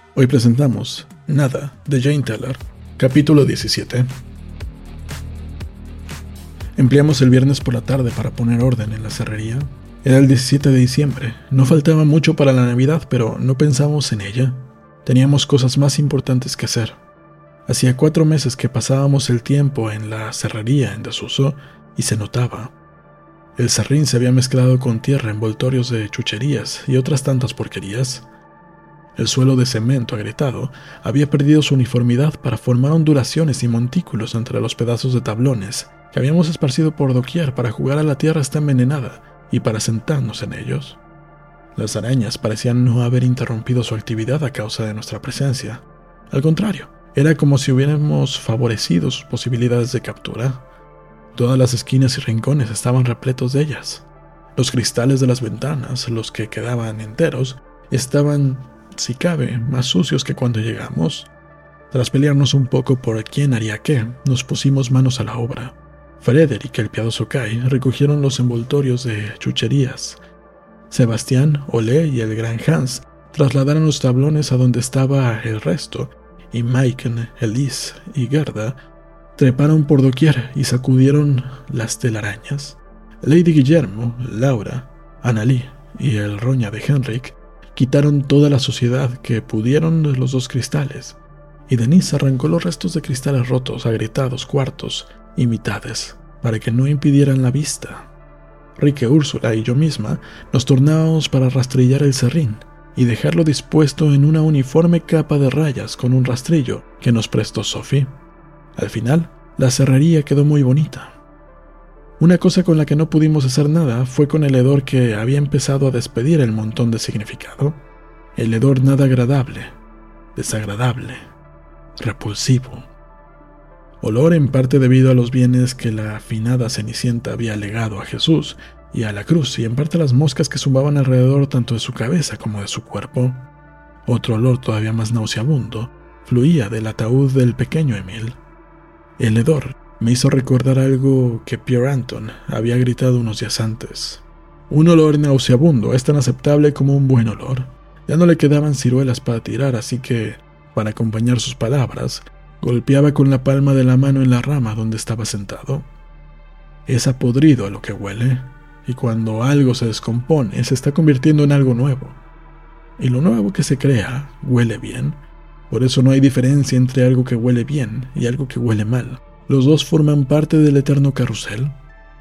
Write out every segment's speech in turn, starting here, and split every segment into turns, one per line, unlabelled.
Hoy presentamos Nada, de Jane Teller, capítulo 17. Empleamos el viernes por la tarde para poner orden en la cerrería. Era el 17 de diciembre, no faltaba mucho para la Navidad, pero no pensamos en ella. Teníamos cosas más importantes que hacer. Hacía 4 meses que pasábamos el tiempo en la cerrería en desuso y se notaba. El serrín se había mezclado con tierra, envoltorios de chucherías y otras tantas porquerías. El suelo de cemento agrietado había perdido su uniformidad para formar ondulaciones y montículos entre los pedazos de tablones que habíamos esparcido por doquier para jugar a la tierra está envenenada y para sentarnos en ellos. Las arañas parecían no haber interrumpido su actividad a causa de nuestra presencia. Al contrario, era como si hubiéramos favorecido sus posibilidades de captura. Todas las esquinas y rincones estaban repletos de ellas. Los cristales de las ventanas, los que quedaban enteros, estaban, si cabe, más sucios que cuando llegamos. Tras pelearnos un poco por quién haría qué, nos pusimos manos a la obra. Frederick y el piadoso Kai recogieron los envoltorios de chucherías. Sebastián, Olé y el gran Hans trasladaron los tablones a donde estaba el resto, y Maiken, Elise y Gerda treparon por doquier y sacudieron las telarañas. Lady Guillermo, Laura, Annalie y el roña de Henrik quitaron toda la suciedad que pudieron de los 2 cristales, y Denise arrancó los restos de cristales rotos, agrietados, cuartos y mitades, para que no impidieran la vista. Rick, Úrsula y yo misma nos tornábamos para rastrillar el serrín y dejarlo dispuesto en una uniforme capa de rayas con un rastrillo que nos prestó Sophie. Al final, la cerrería quedó muy bonita. Una cosa con la que no pudimos hacer nada fue con el hedor que había empezado a despedir el montón de significado. El hedor nada agradable, desagradable, repulsivo. Olor en parte debido a los bienes que la afinada Cenicienta había legado a Jesús y a la cruz, y en parte a las moscas que zumbaban alrededor tanto de su cabeza como de su cuerpo. Otro olor todavía más nauseabundo fluía del ataúd del pequeño Emil. El hedor me hizo recordar algo que Pierre Anton había gritado unos días antes. Un olor nauseabundo es tan aceptable como un buen olor. Ya no le quedaban ciruelas para tirar, así que, para acompañar sus palabras, golpeaba con la palma de la mano en la rama donde estaba sentado. Es apodrido a lo que huele, y cuando algo se descompone se está convirtiendo en algo nuevo. Y lo nuevo que se crea huele bien. Por eso no hay diferencia entre algo que huele bien y algo que huele mal. Los dos forman parte del eterno carrusel.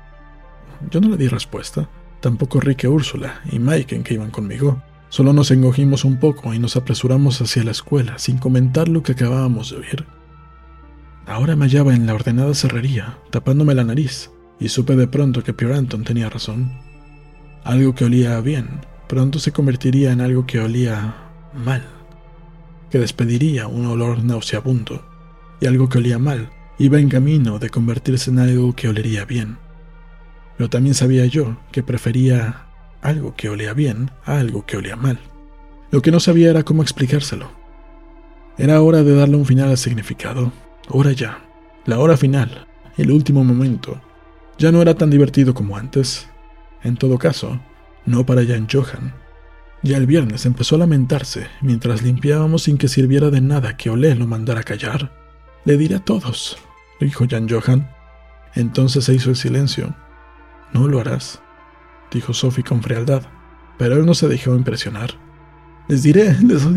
Yo no le di respuesta, tampoco Rick e Úrsula y Maiken que iban conmigo. Solo nos encogimos un poco y nos apresuramos hacia la escuela sin comentar lo que acabábamos de oír. Ahora me hallaba en la ordenada cerrería, tapándome la nariz, y supe de pronto que Pierre Anton tenía razón. Algo que olía bien, pronto se convertiría en algo que olía mal, que despediría un olor nauseabundo, y algo que olía mal iba en camino de convertirse en algo que olería bien. Pero también sabía yo que prefería algo que olía bien a algo que olía mal. Lo que no sabía era cómo explicárselo. Era hora de darle un final al significado. Hora ya. La hora final. El último momento. Ya no era tan divertido como antes. En todo caso, no para Jan Johan. Ya el viernes empezó a lamentarse mientras limpiábamos sin que sirviera de nada que Olé lo mandara a callar. Le diré a todos, dijo Jan Johan. Entonces se hizo el silencio. No lo harás, dijo Sophie con frialdad, pero él no se dejó impresionar. Les diré,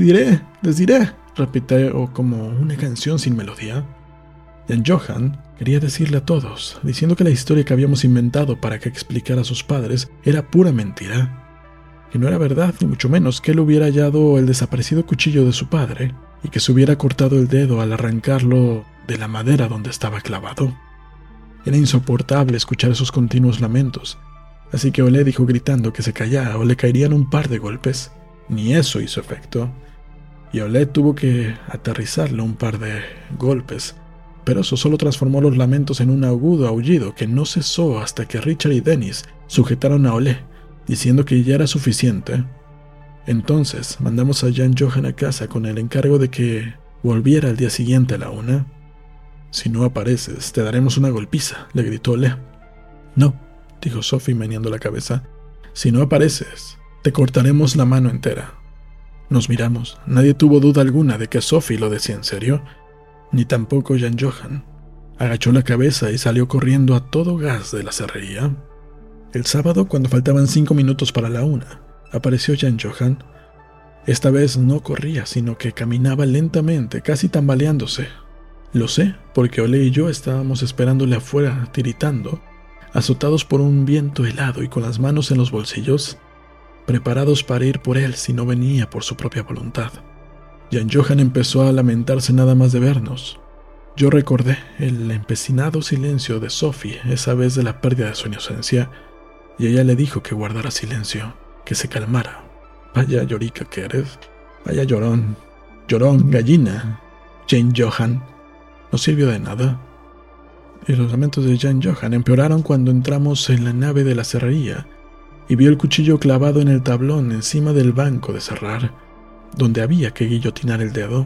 repitió como una canción sin melodía. Jan Johan quería decirle a todos, diciendo que la historia que habíamos inventado para que explicara a sus padres era pura mentira, que no era verdad ni mucho menos que él hubiera hallado el desaparecido cuchillo de su padre y que se hubiera cortado el dedo al arrancarlo de la madera donde estaba clavado. Era insoportable escuchar esos continuos lamentos, así que Olé dijo gritando que se callara o le caerían un par de golpes. Ni eso hizo efecto, y Olé tuvo que aterrizarle un par de golpes, pero eso solo transformó los lamentos en un agudo aullido que no cesó hasta que Richard y Dennis sujetaron a Olé, diciendo que ya era suficiente. Entonces mandamos a Jan Johan a casa con el encargo de que volviera al día siguiente a la 1. Si no apareces, te daremos una golpiza, le gritó Olé. No, dijo Sophie meneando la cabeza. Si no apareces, te cortaremos la mano entera. Nos miramos. Nadie tuvo duda alguna de que Sophie lo decía en serio, ni tampoco Jan Johan. Agachó la cabeza y salió corriendo a todo gas de la cerrería. El sábado, cuando faltaban 5 minutos para la 1, apareció Jan Johan. Esta vez no corría, sino que caminaba lentamente, casi tambaleándose. Lo sé, porque Ole y yo estábamos esperándole afuera, tiritando, azotados por un viento helado y con las manos en los bolsillos, preparados para ir por él si no venía por su propia voluntad. Jan Johan empezó a lamentarse nada más de vernos. Yo recordé el empecinado silencio de Sophie esa vez de la pérdida de su inocencia, y ella le dijo que guardara silencio, que se calmara. Vaya llorica que eres, vaya llorón, gallina. Jan Johan. No sirvió de nada. Y los lamentos de Jan Johan empeoraron cuando entramos en la nave de la cerrería y vio el cuchillo clavado en el tablón encima del banco de cerrar, donde había que guillotinar el dedo.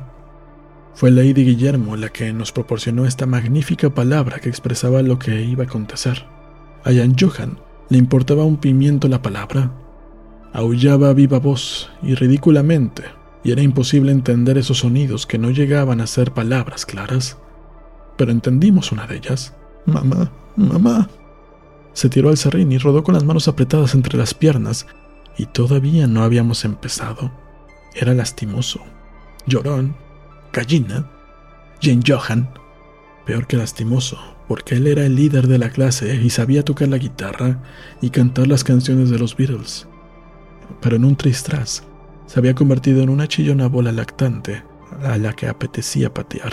Fue Lady Guillermo la que nos proporcionó esta magnífica palabra que expresaba lo que iba a acontecer. A Jan Johan le importaba un pimiento la palabra. Aullaba a viva voz y ridículamente, y era imposible entender esos sonidos que no llegaban a ser palabras claras. Pero entendimos una de ellas. «Mamá, mamá». Se tiró al serrín y rodó con las manos apretadas entre las piernas, y todavía no habíamos empezado. Era lastimoso. Llorón. Gallina. Jan Johan. Peor que lastimoso, porque él era el líder de la clase y sabía tocar la guitarra y cantar las canciones de los Beatles. Pero en un tristras se había convertido en una chillona bola lactante a la que apetecía patear.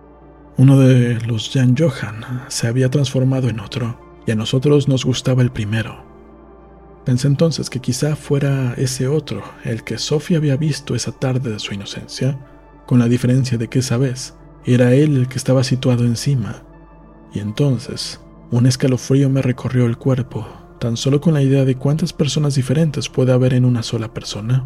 Uno de los Jan Johan se había transformado en otro, y a nosotros nos gustaba el primero. Pensé entonces que quizá fuera ese otro el que Sophie había visto esa tarde de su inocencia, con la diferencia de que esa vez era él el que estaba situado encima, y entonces un escalofrío me recorrió el cuerpo, tan solo con la idea de cuántas personas diferentes puede haber en una sola persona.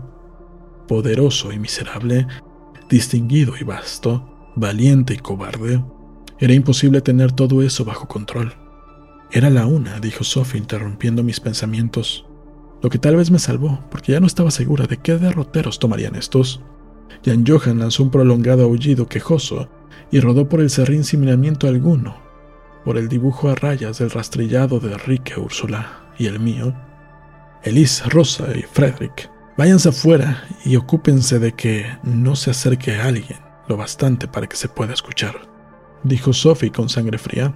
Poderoso y miserable, distinguido y vasto, valiente y cobarde. Era imposible tener todo eso bajo control. Era la 1, dijo Sophie interrumpiendo mis pensamientos, lo que tal vez me salvó, porque ya no estaba segura de qué derroteros tomarían estos. Jan Johan lanzó un prolongado aullido quejoso y rodó por el serrín sin miramiento alguno, por el dibujo a rayas del rastrillado de Enrique Úrsula y el mío. Elise, Rosa y Frederick, váyanse afuera y ocúpense de que no se acerque a alguien lo bastante para que se pueda escuchar, dijo Sophie con sangre fría.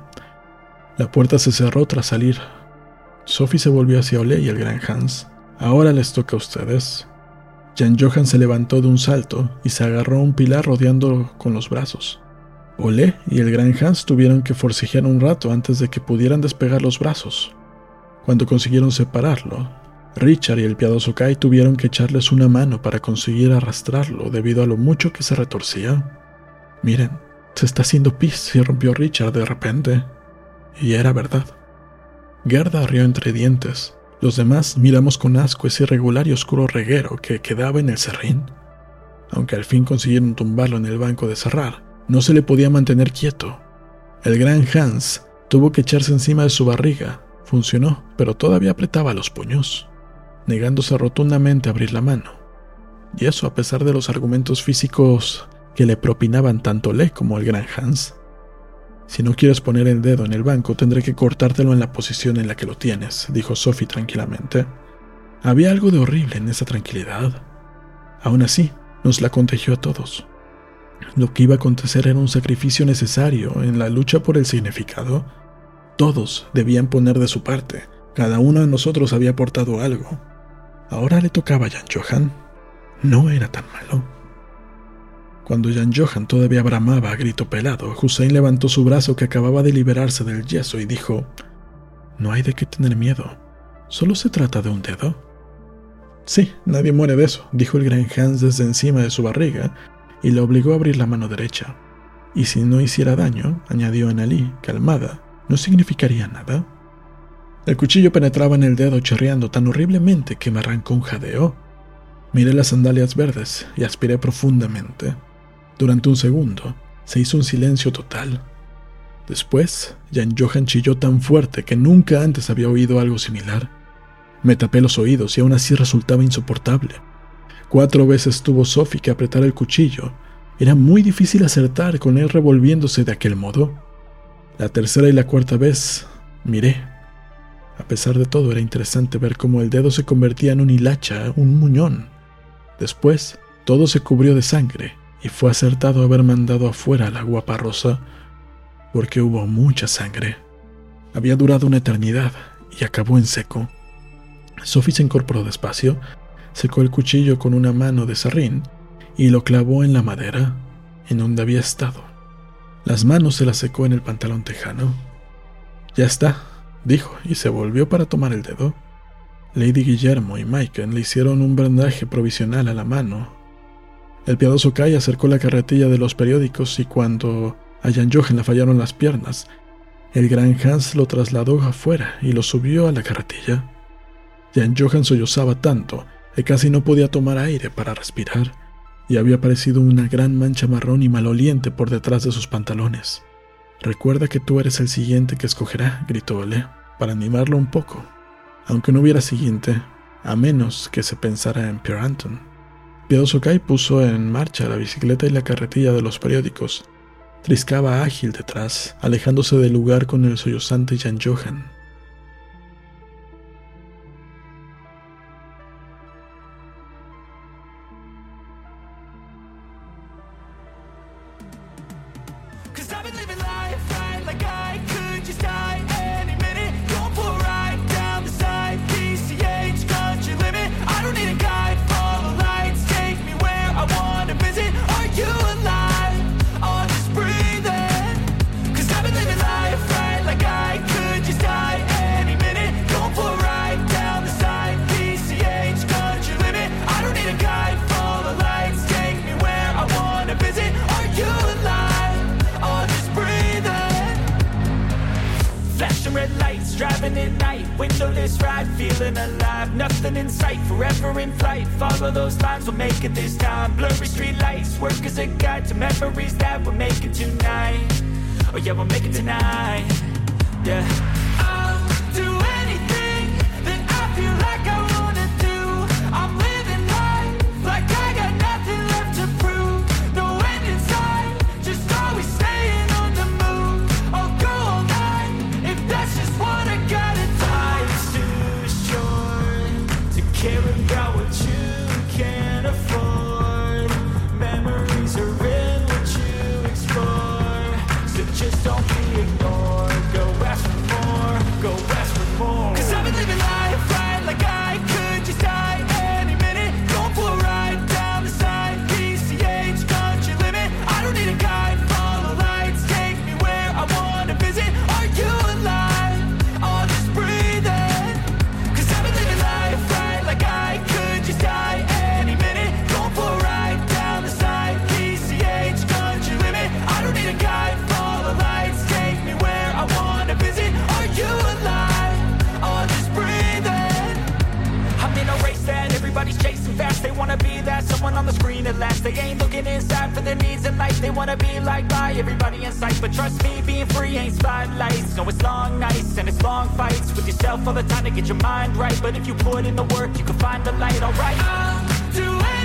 La puerta se cerró tras salir. Sophie se volvió hacia Ole y el gran Hans. Ahora les toca a ustedes. Jan Johan se levantó de un salto y se agarró a un pilar rodeándolo con los brazos. Ole y el gran Hans tuvieron que forcejear un rato antes de que pudieran despegar los brazos. Cuando consiguieron separarlo, Richard y el piadoso Kai tuvieron que echarles una mano para conseguir arrastrarlo debido a lo mucho que se retorcía. «Miren, se está haciendo pis», rompió Richard de repente. Y era verdad. Gerda rió entre dientes. Los demás miramos con asco ese irregular y oscuro reguero que quedaba en el serrín. Aunque al fin consiguieron tumbarlo en el banco de cerrar, no se le podía mantener quieto. El gran Hans tuvo que echarse encima de su barriga. Funcionó, pero todavía apretaba los puños, negándose rotundamente a abrir la mano. Y eso a pesar de los argumentos físicos que le propinaban tanto Le como el gran Hans. «Si no quieres poner el dedo en el banco, tendré que cortártelo en la posición en la que lo tienes», dijo Sophie tranquilamente. Había algo de horrible en esa tranquilidad. Aún así, nos la contagió a todos. Lo que iba a acontecer era un sacrificio necesario en la lucha por el significado. Todos debían poner de su parte. Cada uno de nosotros había aportado algo. Ahora le tocaba a Jan Johan. No era tan malo. Cuando Jan Johan todavía bramaba a grito pelado, Hussein levantó su brazo que acababa de liberarse del yeso y dijo: «No hay de qué tener miedo. ¿Solo se trata de un dedo?» «Sí, nadie muere de eso», dijo el gran Hans desde encima de su barriga y le obligó a abrir la mano derecha. «Y si no hiciera daño», añadió Annalí, calmada, «¿no significaría nada?» El cuchillo penetraba en el dedo chirriando tan horriblemente que me arrancó un jadeo. Miré las sandalias verdes y aspiré profundamente. Durante un segundo, se hizo un silencio total. Después, Jan Johan chilló tan fuerte que nunca antes había oído algo similar. Me tapé los oídos y aún así resultaba insoportable. 4 veces tuvo Sophie que apretar el cuchillo. Era muy difícil acertar con él revolviéndose de aquel modo. La tercera y la cuarta vez, miré. A pesar de todo, era interesante ver cómo el dedo se convertía en un hilacha, un muñón. Después, todo se cubrió de sangre, y fue acertado haber mandado afuera a la guapa Rosa, porque hubo mucha sangre. Había durado una eternidad, y acabó en seco. Sophie se incorporó despacio, secó el cuchillo con una mano de serrín, y lo clavó en la madera, en donde había estado. Las manos se las secó en el pantalón tejano. «Ya está», dijo, y se volvió para tomar el dedo. Lady Guillermo y Myken le hicieron un vendaje provisional a la mano. El piadoso Kai acercó la carretilla de los periódicos y cuando a Jan Johan le fallaron las piernas, el gran Hans lo trasladó afuera y lo subió a la carretilla. Jan Johan sollozaba tanto que casi no podía tomar aire para respirar, y había aparecido una gran mancha marrón y maloliente por detrás de sus pantalones. «Recuerda que tú eres el siguiente que escogerá», gritó Ole, para animarlo un poco, aunque no hubiera siguiente, a menos que se pensara en Pierre Anton. Piadoso Kai puso en marcha la bicicleta y la carretilla de los periódicos. Triscaba ágil detrás, alejándose del lugar con el sollozante Jan Johan.
Driving at night, windowless ride, feeling alive. Nothing in sight, forever in flight. Follow those lines, we'll make it this time. Blurry street lights, work as a guide to memories that we're making tonight. Oh yeah, we'll make it tonight. Yeah. I'll do anything that I feel like I wanna do. I'm living life like I got nothing left to prove. No end in sight, just always staying on the move. I'll go all night if that's just what I gotta do. Life's too short to care about what you can't afford. Memories are in what you explore, so just don't be ignored. Go ask for more, go ask for more. 'Cause I've been living life right like I could just die any minute. Going for a ride down the side, PCH country limit. I don't need a guide, follow lights, take me where I wanna visit. Are you alive? I'll just breathe in. 'Cause I've been living life right like I could just die any minute. Going for a ride down the side, PCH country limit. I don't need a guide, follow lights, take me where I wanna visit. Are you alive? I'll just breathe in. I'm in a race that everybody's chasing fast. They wanna be that someone on the screen at last. They ain't looking inside for their needs in life. They wanna be liked by everybody in sight. But trust me, being free ain't spotlights. No, it's long nights and it's long fights with yourself all the time to get your mind right. But if you put in the work, you can find the light, alright? I'll do it.